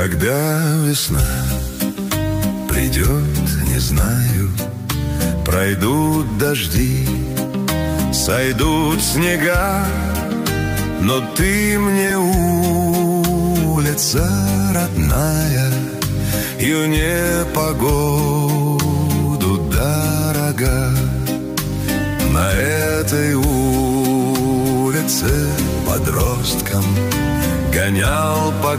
Когда весна придет, не знаю, пройдут дожди, сойдут снега, но ты мне улица родная, и в непогоду дорога. На этой улице подростком гонял по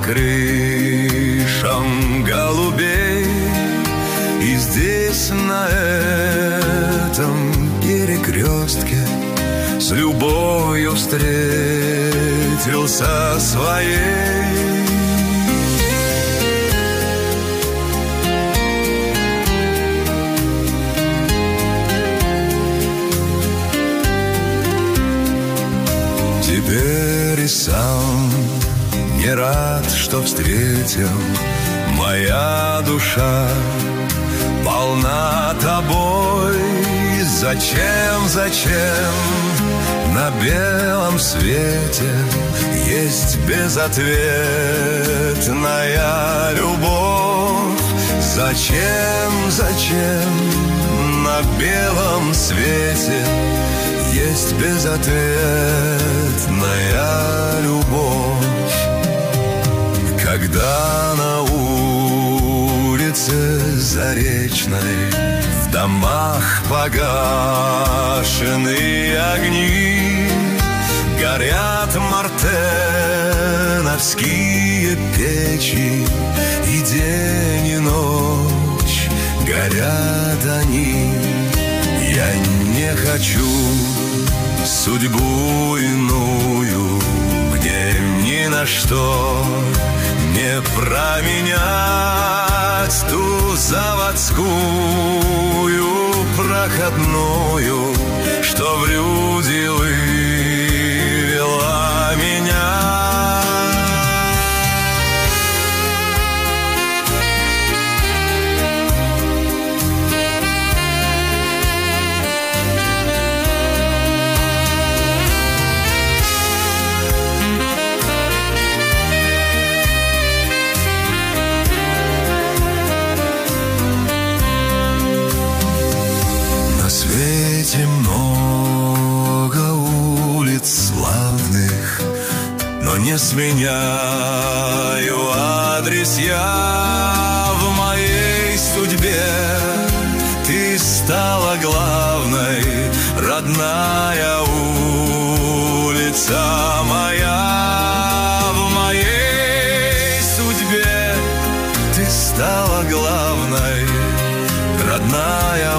крышам голубей. И здесь, на этом перекрестке, с любовью встретился своей. Теперь и сам не рад, что встретил. Моя душа полна тобой. Зачем на белом свете есть безответная любовь? Зачем на белом свете есть безответная любовь? Когда на улице Заречной в домах погашены огни, горят мартеновские печи, и день и ночь горят они. Я не хочу судьбу иную, мне ни на что не променять ту заводскую проходную, что в люди вывела меня. Много улиц славных, но не сменяю адрес я. В моей судьбе ты стала главной, родная улица моя. В моей судьбе ты стала главной, родная